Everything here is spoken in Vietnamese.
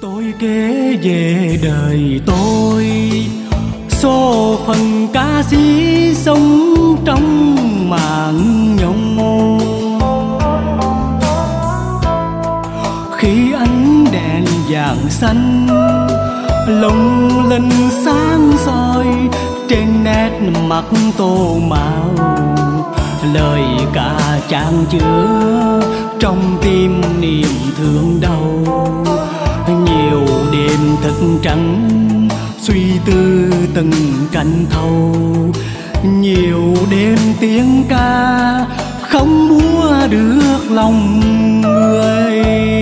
Tôi kể về đời tôi, số phận ca sĩ sống trong màn nhung. Khi ánh đèn vàng xanh lung linh sáng soi trên nét mặt tô màu, lời ca chan chứa trong tim niềm thương đau. Nhiều đêm thức trắng suy tư từng canh thâu, nhiều đêm tiếng ca không búa được lòng người.